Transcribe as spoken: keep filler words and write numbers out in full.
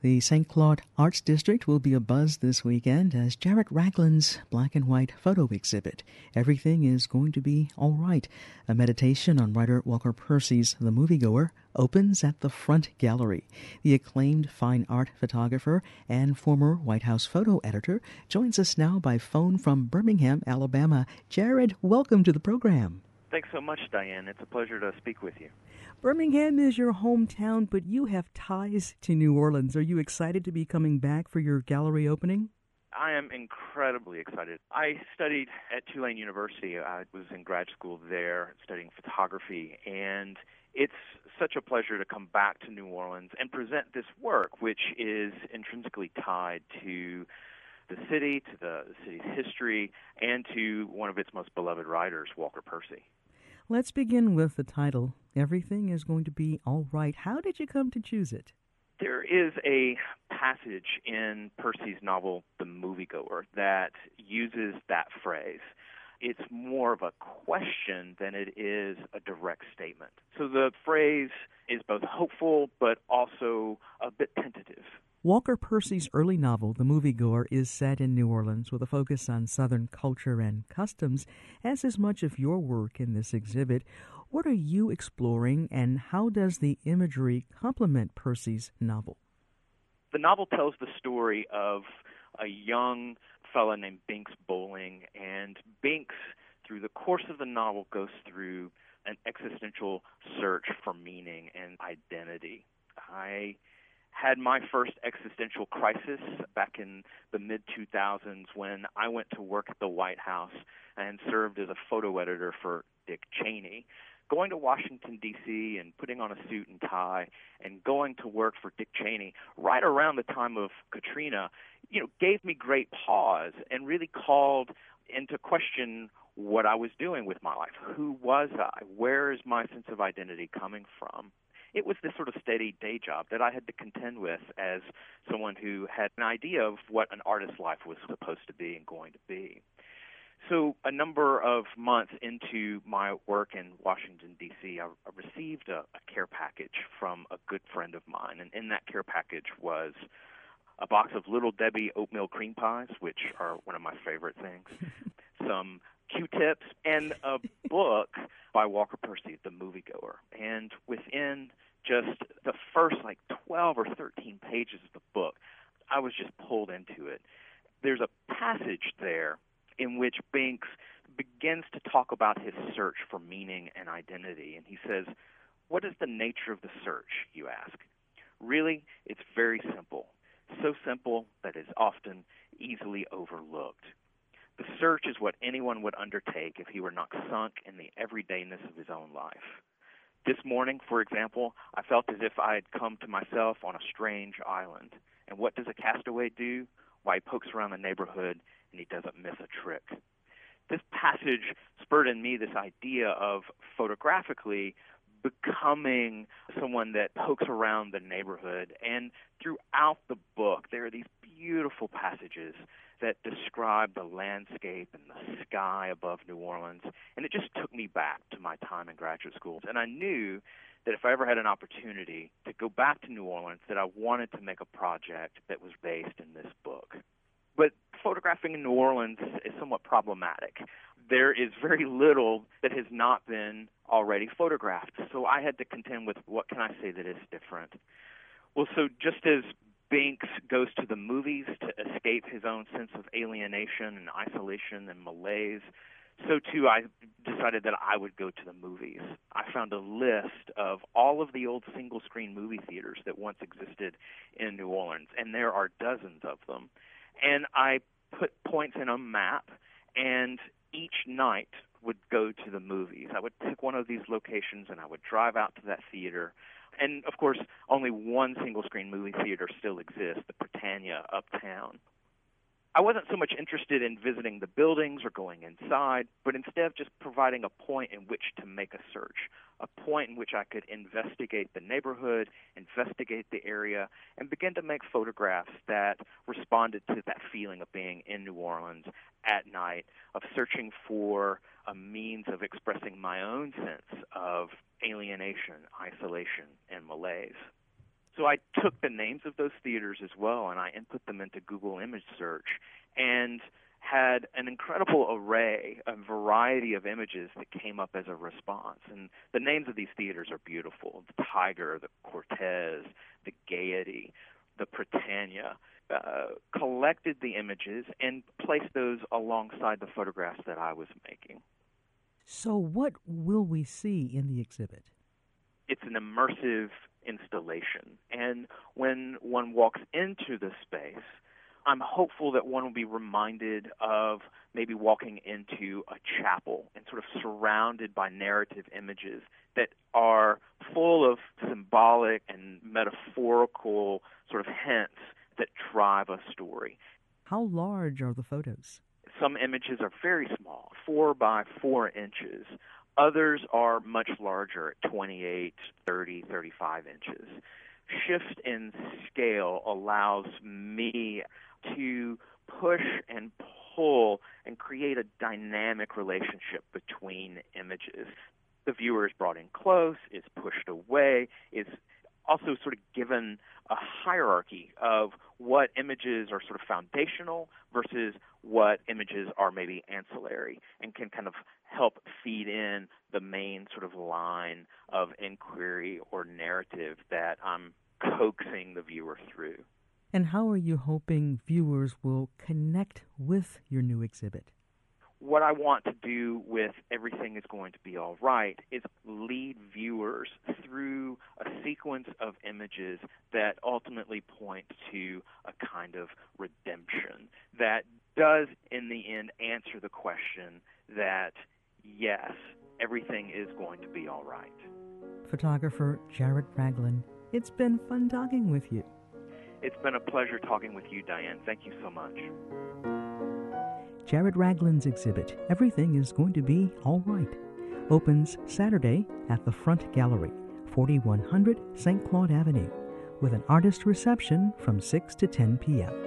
The Saint Claude Arts District will be abuzz this weekend as Jarrett Ragland's black and white photo exhibit, Everything is Going to Be All Right, a meditation on writer Walker Percy's The Moviegoer, opens at the Front Gallery. The acclaimed fine art photographer and former White House photo editor joins us now by phone from Birmingham, Alabama. Jared, welcome to the program. Thanks so much, Diane. It's a pleasure to speak with you. Birmingham is your hometown, but you have ties to New Orleans. Are you excited to be coming back for your gallery opening? I am incredibly excited. I studied at Tulane University. I was in grad school there studying photography, and it's such a pleasure to come back to New Orleans and present this work, which is intrinsically tied to the city, to the city's history, and to one of its most beloved writers, Walker Percy. Let's begin with the title, Everything is Going to Be All Right. How did you come to choose it? There is a passage in Percy's novel, The Moviegoer, that uses that phrase. It's more of a question than it is a direct statement. So the phrase is both hopeful but also a bit tentative. Walker Percy's early novel, The Moviegoer, is set in New Orleans with a focus on Southern culture and customs, as is much of your work in this exhibit. What are you exploring, and how does the imagery complement Percy's novel? The novel tells the story of a young fella named Binks Bowling, and Binks, through the course of the novel, goes through an existential search for meaning and identity. I had my first existential crisis back in the mid two thousands when I went to work at the White House and served as a photo editor for Dick Cheney. Going to Washington, D C and putting on a suit and tie and going to work for Dick Cheney right around the time of Katrina, you know, gave me great pause and really called into question what I was doing with my life. Who was I? Where is my sense of identity coming from? It was this sort of steady day job that I had to contend with as someone who had an idea of what an artist's life was supposed to be and going to be. So a number of months into my work in Washington, D C, I, I received a, a care package from a good friend of mine, and in that care package was a box of Little Debbie oatmeal cream pies, which are one of my favorite things, some Q-tips, and a book by Walker Percy, The Moviegoer. And within just the first like twelve or thirteen pages of the book, I was just pulled into it. There's a passage there in which Binks begins to talk about his search for meaning and identity. And he says, what is the nature of the search, you ask? Really, it's very simple. So simple that it's often easily overlooked. The search is what anyone would undertake if he were not sunk in the everydayness of his own life. This morning, for example, I felt as if I had come to myself on a strange island. And what does a castaway do? Why, he pokes around the neighborhood and he doesn't miss a trick. This passage spurred in me this idea of photographically becoming someone that pokes around the neighborhood. And throughout the book, there are these beautiful passages that describe the landscape and the sky above New Orleans. And it just took me back to my time in graduate school. And I knew that if I ever had an opportunity to go back to New Orleans, that I wanted to make a project that was based in this book. But photographing in New Orleans is somewhat problematic. There is very little that has not been already photographed. So I had to contend with what can I say that is different. Well, so just as Binks goes to the movies to escape his own sense of alienation and isolation and malaise, so too I decided that I would go to the movies. I found a list of all of the old single-screen movie theaters that once existed in New Orleans, and there are dozens of them. And I put points in a map, and each night would go to the movies. I would pick one of these locations, and I would drive out to that theater. And, of course, only one single-screen movie theater still exists, the Britannia uptown. I wasn't so much interested in visiting the buildings or going inside, but instead just providing a point in which to make a search, a point in which I could investigate the neighborhood, investigate the area, and begin to make photographs that responded to that feeling of being in New Orleans at night, of searching for a means of expressing my own sense of alienation, isolation, and malaise. So I took the names of those theaters as well, and I input them into Google image search, and had an incredible array, a variety of images that came up as a response. And the names of these theaters are beautiful: the Tiger, the Cortez, the Gaiety, the Prytania. Uh, collected the images and placed those alongside the photographs that I was making. So what will we see in the exhibit? It's an immersive installation, and when one walks into the space, I'm hopeful that one will be reminded of maybe walking into a chapel and sort of surrounded by narrative images that are full of symbolic and metaphorical sort of hints that drive a story. How large are the photos? Some images are very small, four by four inches. Others are much larger, at twenty-eight, thirty, thirty-five inches. Shift in scale allows me to push and pull and create a dynamic relationship between images. The viewer is brought in close, is pushed away, is also sort of given a hierarchy of what images are sort of foundational versus what images are maybe ancillary, and can kind of help feed in the main sort of line of inquiry or narrative that I'm coaxing the viewer through. And how are you hoping viewers will connect with your new exhibit? What I want to do with Everything Is Going to Be All Right is lead viewers through a sequence of images that ultimately point to a kind of redemption that does, in the end, answer the question that, yes, everything is going to be all right. Photographer Jarrett Ragland, it's been fun talking with you. It's been a pleasure talking with you, Diane. Thank you so much. Jarrett Ragland's exhibit, Everything Is Going to Be All Right, opens Saturday at the Front Gallery, forty-one hundred Saint Claude Avenue, with an artist reception from six to ten p.m.